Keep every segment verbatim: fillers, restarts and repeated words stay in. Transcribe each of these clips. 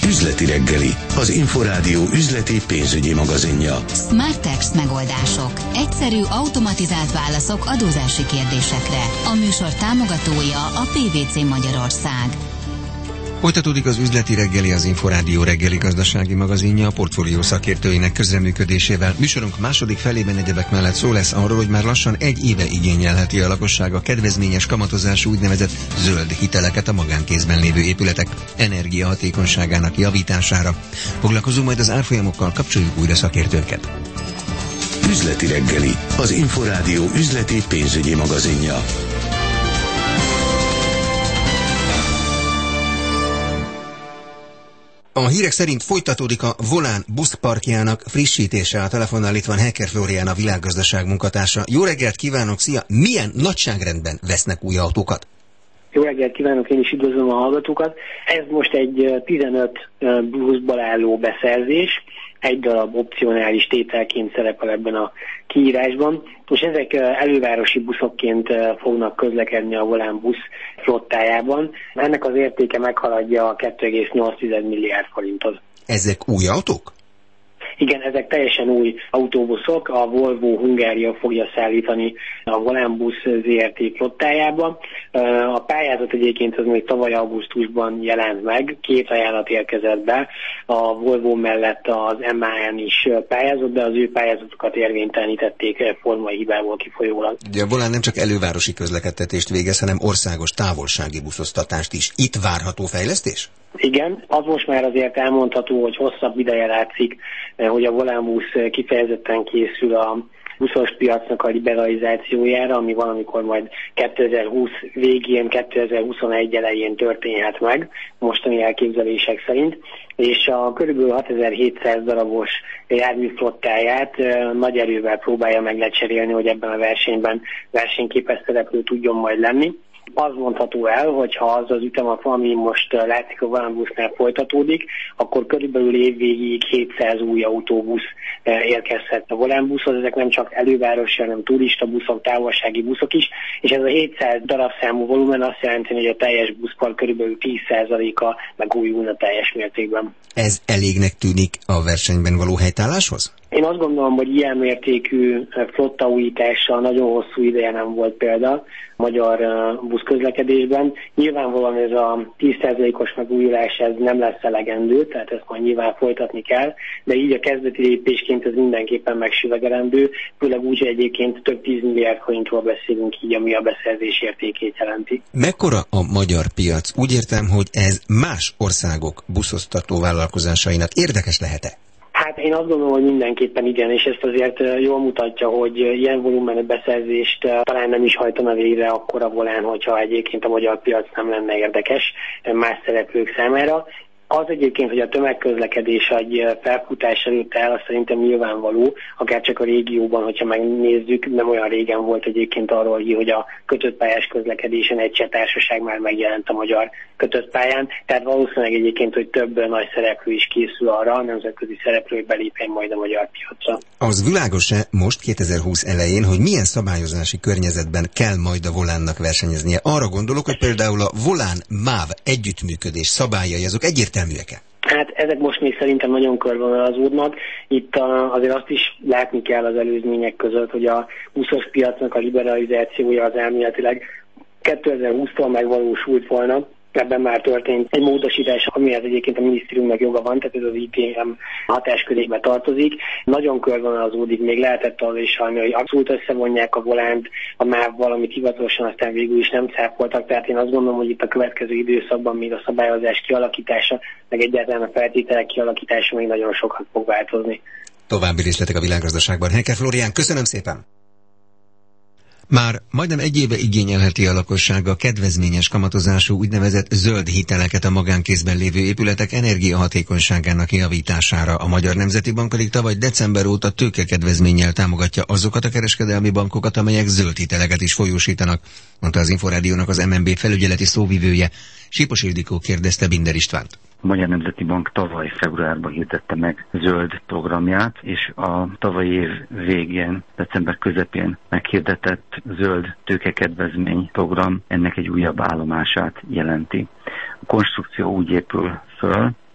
Üzleti reggeli, az Inforádió üzleti pénzügyi magazinja. Smart Text megoldások. Egyszerű, automatizált válaszok adózási kérdésekre. A műsor támogatója a pé vé cé Magyarország. Folytatódik az Üzleti reggeli, az Inforádió reggeli gazdasági magazinja a portfólió szakértőinek közreműködésével. Műsorunk második felében egyebek mellett szó lesz arról, hogy már lassan egy éve igényelheti a lakosság a kedvezményes kamatozású úgynevezett zöld hiteleket a magánkézben lévő épületek energiahatékonyságának javítására. Foglalkozunk majd az árfolyamokkal, kapcsoljuk újra szakértőnket. Üzleti reggeli, az Inforádió üzleti pénzügyi magazinja. A hírek szerint folytatódik a Volán buszparkjának frissítése. A telefonnal itt van Hecker Flórián, a Világgazdaság munkatársa. Jó reggelt kívánok, szia! Milyen nagyságrendben vesznek új autókat? Jó reggelt kívánok, én is üdvözlöm a hallgatókat. Ez most egy tizenöt buszból álló beszerzés, egy darab opcionális tételként szerepel ebben a kiírásban. Most ezek elővárosi buszokként fognak közlekedni a Volán busz flottájában. Ennek az értéke meghaladja a két egész nyolc milliárd forintot. Ezek új autók? Igen, ezek teljesen új autóbuszok, a Volvo Hungária fogja szállítani a Volán busz zé er té flottájába. A pályázat egyébként az még tavaly augusztusban jelent meg, két ajánlat érkezett be, a Volvo mellett az em á en is pályázott, de az ő pályázatokat érvénytelenítették formai hibából kifolyólag. Ugye a Volán nem csak elővárosi közlekedtetést végez, hanem országos távolsági buszoztatást is. Itt várható fejlesztés? Igen, az most már azért elmondható, hogy hosszabb ideje látszik, hogy a Volán busz kifejezetten készül a buszos piacnak a liberalizációjára, ami valamikor majd kétezer-húsz végén, kétezer-huszonegy elején történhet meg, mostani elképzelések szerint, és a körülbelül hatezer-hétszáz darabos járműflottáját nagy erővel próbálja meg lecserélni, hogy ebben a versenyben versenyképes szereplő tudjon majd lenni. Az mondható el, hogy ha az az ütemap, ami most látszik a Volán busznál folytatódik, akkor körülbelül évvégig hétszáz új autóbusz érkezhet a Volán buszhoz. Ezek nem csak elővárosi, hanem turista buszok, távolsági buszok is, és ez a hétszáz darabszámú volumen azt jelenti, hogy a teljes buszpark körülbelül tíz százaléka megújulna teljes mértékben. Ez elégnek tűnik a versenyben való helytálláshoz? Én azt gondolom, hogy ilyen mértékű flottaújítással nagyon hosszú ideje nem volt példa magyar buszközlekedésben. Nyilvánvalóan ez a tíz százalékos megújulás ez nem lesz elegendő, tehát ezt majd nyilván folytatni kell, de így a kezdeti lépésként ez mindenképpen megsüvegelendő, főleg úgy, hogy egyébként több tíz milliárd forintról beszélünk így, ami a beszerzés értékét jelenti. Mekkora a magyar piac? Úgy értem, hogy ez más országok buszoztató vállalkozásainak érdekes lehet-e? Hát én azt gondolom, hogy mindenképpen igen, és ezt azért jól mutatja, hogy ilyen volumenű beszerzést talán nem is hajtana végre akkor a Volán, hogyha egyébként a magyar piac nem lenne érdekes más szereplők számára. Az egyébként, hogy a tömegközlekedés egy felfutás előtt áll, az szerintem nyilvánvaló, akár csak a régióban, hogyha megnézzük, nem olyan régen volt egyébként arról, hogy a kötött pályás közlekedésen egy cseh társaság már megjelent a magyar kötött pályán, tehát valószínűleg egyébként, hogy több nagy szereplő is készül arra, a nemzetközi szereplők belépjen majd a magyar piacra. Az világos-e most kétezer-húsz elején, hogy milyen szabályozási környezetben kell majd a Volánnak versenyeznie? Arra gondolok, hogy például a Volán-MÁV együttműködés szabályai, azok egyértelműek. Hát ezek most még szerintem nagyon körvonalazódnak. Itt a, azért azt is látni kell az előzmények között, hogy a buszos piacnak a liberalizációja az elméletileg kétezer-húsztól megvalósult volna. Ebben már történt egy módosítás, amihez egyébként a minisztériumnak joga van, tehát ez az i té em hatáskörébe tartozik. Nagyon körvonalazódik, még lehetett az is hallani, hogy abszolút összevonják a Volánt a MÁV-val, amit hivatalosan aztán végül is nem cáfoltak. Tehát én azt gondolom, hogy itt a következő időszakban még a szabályozás kialakítása, meg egyáltalán a feltételek kialakítása még nagyon sokat fog változni. További részletek a Világgazdaságban. Hecker Flórián, köszönöm szépen! Már majdnem egy éve igényelheti a lakosság a kedvezményes kamatozású úgynevezett zöld hiteleket a magánkézben lévő épületek energiahatékonyságának javítására. A Magyar Nemzeti Bank pedig tavaly december óta tőkekedvezménnyel támogatja azokat a kereskedelmi bankokat, amelyek zöld hiteleket is folyósítanak, mondta az Inforádiónak az em en bé felügyeleti szóvivője. Sípos Ildikó kérdezte Binder Istvánt. A Magyar Nemzeti Bank tavaly februárban hirdette meg zöld programját, és a tavalyi év végén, december közepén meghirdetett zöld tőkekedvezmény program ennek egy újabb állomását jelenti. A konstrukció úgy épül föl,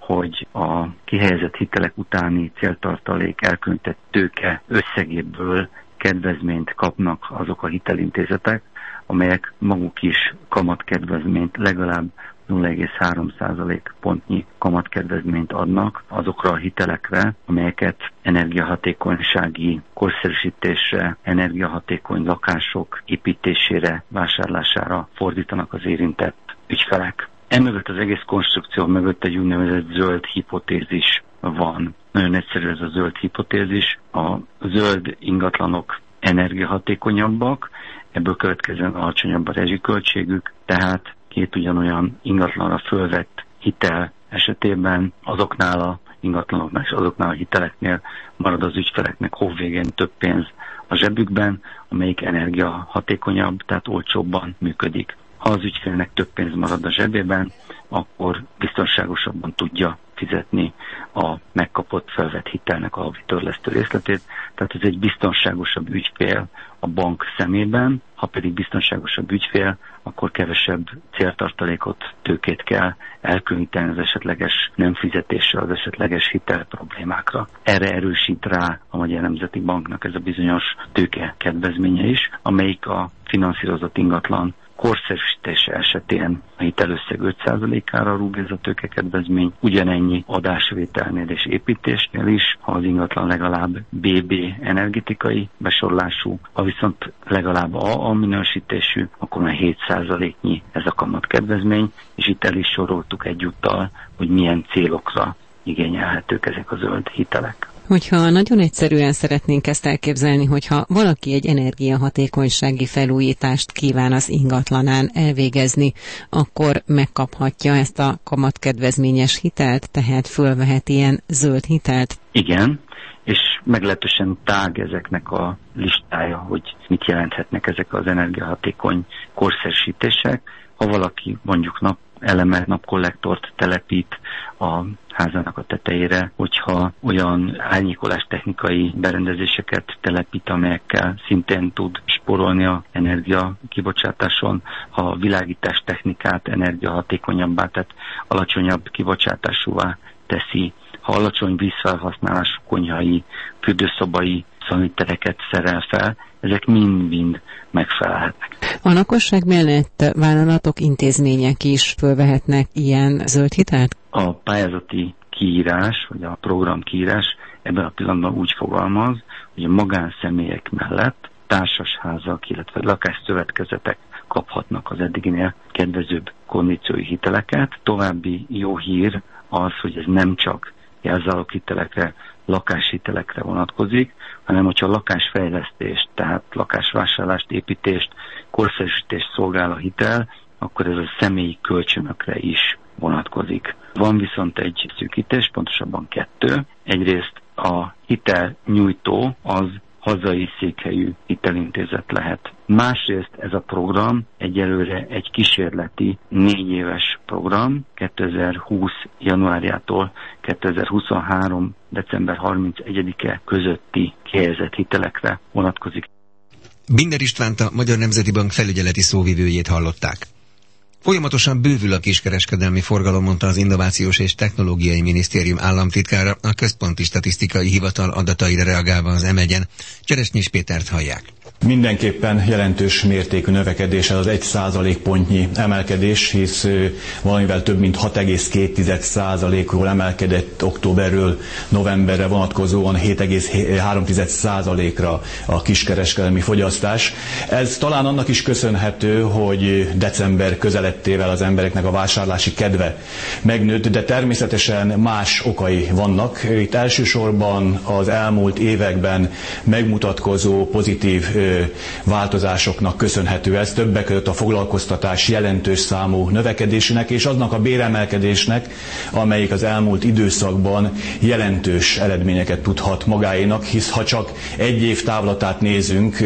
hogy a kihelyezett hitelek utáni céltartalék elkülönített tőke összegéből kedvezményt kapnak azok a hitelintézetek, amelyek maguk is kamatkedvezményt, legalább nulla egész három százalék pontnyi kamatkedvezményt adnak azokra a hitelekre, amelyeket energiahatékonysági korszerűsítésre, energiahatékony lakások építésére, vásárlására fordítanak az érintett ügyfelek. Emögött az egész konstrukció mögött egy úgynevezett zöld hipotézis van. Nagyon egyszerű ez a zöld hipotézis. A zöld ingatlanok energiahatékonyabbak, ebből következően alacsonyabb a rezsiköltségük, tehát két ugyanolyan ingatlanra fölvett hitel esetében azoknál a ingatlanoknál és azoknál a hiteleknél marad az ügyfeleknek hóvégén több pénz a zsebükben, amelyik energiahatékonyabb, tehát olcsóbban működik. Ha az ügyfélnek több pénz marad a zsebében, akkor biztonságosabban tudja fizetni a megkapott felvett hitelnek a havi törlesztő részletét. Tehát ez egy biztonságosabb ügyfél a bank szemében, ha pedig biztonságosabb ügyfél, akkor kevesebb céltartalékot, tőkét kell elkülöníteni az esetleges nem fizetésre, az esetleges hitel problémákra. Erre erősít rá a Magyar Nemzeti Banknak ez a bizonyos tőke kedvezménye is, amelyik a finanszírozott ingatlan korszerűsítése esetén a hitelösszeg öt százalékára rúg ez a tőkekedvezmény, ugyanennyi adásvételnél és építésnél is, ha az ingatlan legalább bé bé energetikai besorolású, ha viszont legalább á á minősítésű, akkor már hét százaléknyi ez a kamatkedvezmény, és itt el is soroltuk egyúttal, hogy milyen célokra igényelhetők ezek a zöld hitelek. Hogyha nagyon egyszerűen szeretnénk ezt elképzelni, hogyha valaki egy energiahatékonysági felújítást kíván az ingatlanán elvégezni, akkor megkaphatja ezt a kamatkedvezményes hitelt, tehát fölvehet ilyen zöld hitelt? Igen, és meglehetősen tág ezeknek a listája, hogy mit jelenthetnek ezek az energiahatékony korszerűsítések. Ha valaki mondjuk nap elemet, napkollektort telepít a házának a tetejére, hogyha olyan árnyékolás technikai berendezéseket telepít, amelyekkel szintén tud spórolni a energia kibocsátáson, ha a világítás technikát energiahatékonyabbá, tehát alacsonyabb kibocsátásúvá teszi, ha alacsony vízfelhasználású konyhai, fürdőszobai szanitereket szerel fel, ezek mind-mind megfelelhetnek. A lakosság mellett vállalatok, intézmények is fölvehetnek ilyen zöld hitelt? A pályázati kiírás, vagy a program kiírás ebben a pillanatban úgy fogalmaz, hogy a magánszemélyek mellett társasházak, illetve lakásszövetkezetek kaphatnak az eddiginél kedvezőbb kondíciói hiteleket. További jó hír az, hogy ez nem csak jelzáloghitelekre, lakáshitelekre vonatkozik, hanem hogyha lakásfejlesztést, tehát lakásvásárlást, építést, korszerűsítést szolgál a hitel, akkor ez a személyi kölcsönökre is vonatkozik. Van viszont egy szűkítés, pontosabban kettő. Egyrészt a hitelnyújtó az hazai székhelyű hitelintézet lehet. Másrészt ez a program egyelőre egy kísérleti négy éves program, kétezer-húsz januárjától kétezer-huszonhárom december harmincegyedike közötti kihelyezett hitelekre vonatkozik. Binder Istvánt, a Magyar Nemzeti Bank felügyeleti szóvivőjét hallották. Folyamatosan bővül a kiskereskedelmi forgalom, mondta az Innovációs és Technológiai Minisztérium államtitkára, a Központi Statisztikai Hivatal adataira reagálva az em egyen. Cseresnyis Pétert hallják. Mindenképpen jelentős mértékű növekedés, az egy százalékpontnyi emelkedés, hisz valamivel több mint hat egész két százalékról emelkedett októberről novemberre vonatkozóan hét egész három százalékra a kiskereskedelmi fogyasztás. Ez talán annak is köszönhető, hogy december közelettével az embereknek a vásárlási kedve megnőtt, de természetesen más okai vannak. Itt elsősorban az elmúlt években megmutatkozó pozitív változásoknak köszönhető ez, többek között a foglalkoztatás jelentős számú növekedésének és aznak a béremelkedésnek, amelyik az elmúlt időszakban jelentős eredményeket tudhat magáénak, hisz ha csak egy év távlatát nézünk,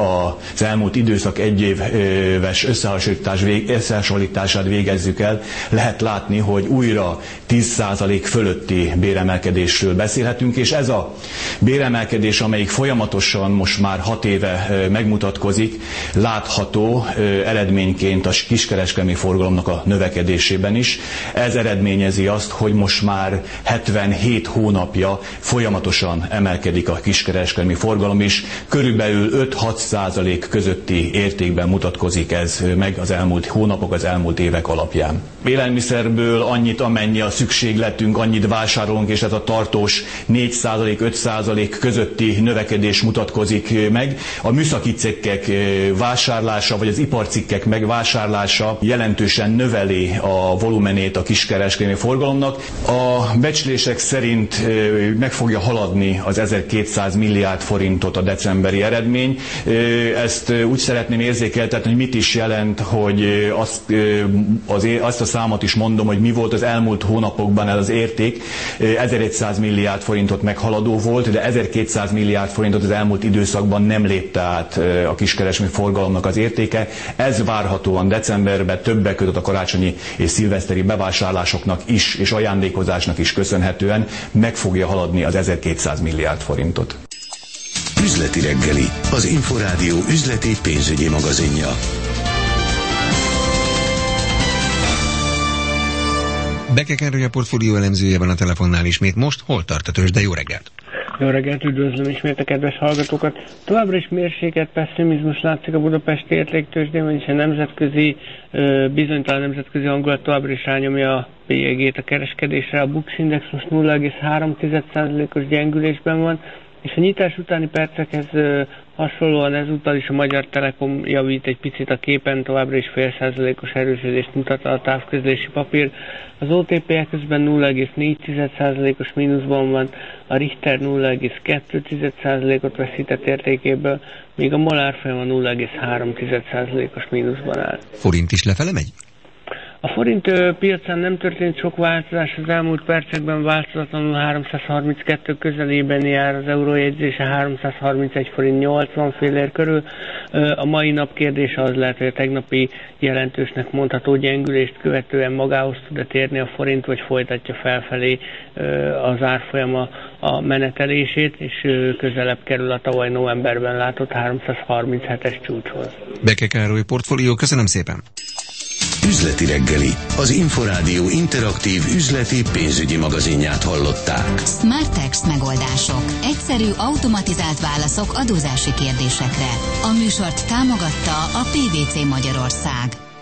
az elmúlt időszak egyéves összehasonlítás, összehasonlítását végezzük el, lehet látni, hogy újra tíz százalék fölötti béremelkedésről beszélhetünk, és ez a béremelkedés, amelyik folyamatosan most már hat éve megmutatkozik, látható eredményként a kiskereskedelmi forgalomnak a növekedésében is. Ez eredményezi azt, hogy most már hetvenhét hónapja folyamatosan emelkedik a kiskereskedelmi forgalom is. Körülbelül öt-hat százalék közötti értékben mutatkozik ez meg az elmúlt hónapok, az elmúlt évek alapján. Élelmiszerből annyit, amennyi a szükségletünk, annyit vásárolunk, és ez a tartós négy százalék, öt százalék közötti növekedés mutatkozik meg. A műszaki cikkek vásárlása, vagy az iparcikkek megvásárlása jelentősen növeli a volumenét a kiskereskedelmi forgalomnak. A becslések szerint meg fogja haladni az ezerkétszáz milliárd forintot a decemberi eredmény. Ezt úgy szeretném érzékeltetni, hogy mit is jelent, hogy azt, az, azt a számot is mondom, hogy mi volt az elmúlt hónapokban ez az érték. ezerszáz milliárd forintot meghaladó volt, de ezerkétszáz milliárd forintot az elmúlt időszakban nem lépte át a kiskereskedelmi forgalomnak az értéke. Ez várhatóan decemberben többek között a karácsonyi és szilveszteri bevásárlásoknak is, és ajándékozásnak is köszönhetően meg fogja haladni az ezerkétszáz milliárd forintot. Üzleti reggeli, az Inforádió üzleti pénzügyi magazinja. Beke Károly, a portfólió elemzője van a telefonnál ismét. Most hol tart a tőzsde? Jó reggelt! Jó reggelt, üdvözlöm ismét a kedves hallgatókat. Továbbra is mérsékelt pessimizmus látszik a budapesti értéktőzsdén, vagyis a nemzetközi, bizonytalan nemzetközi hangulat továbbra is rányomja a bélyegét a kereskedésre. A Bux Index most nulla egész három százalékos gyengülésben van, és a nyitás utáni percekhez hasonlóan ezúttal is a Magyar Telekom javít egy picit a képen, továbbra is fél százalékos erősödést mutat a távközlési papír. Az o té pé közben nulla egész négy százalékos mínuszban van, a Richter nulla egész kettő százalékot veszített értékéből, míg a MOL árfolyama nulla egész három százalékos mínuszban áll. Forint is lefele megy? A forint ö, piacán nem történt sok változás, az elmúlt percekben változatlanul háromszázharminckettő közelében jár, az eurójegyzése háromszázharmincegy forint nyolcvan félért körül. Ö, a mai nap kérdése az lehet, hogy a tegnapi jelentősnek mondható gyengülést követően magához tud-e térni a forint, vagy folytatja felfelé ö, az árfolyama a menetelését, és ö, közelebb kerül a tavaly novemberben látott háromszázharminchetes csúcshoz. Beke Károly, portfólió, köszönöm szépen! Üzleti reggeli, az Inforádió interaktív üzleti pénzügyi magazinját hallották. Smartex megoldások. Egyszerű, automatizált válaszok adózási kérdésekre. A műsort támogatta a pé vé cé Magyarország.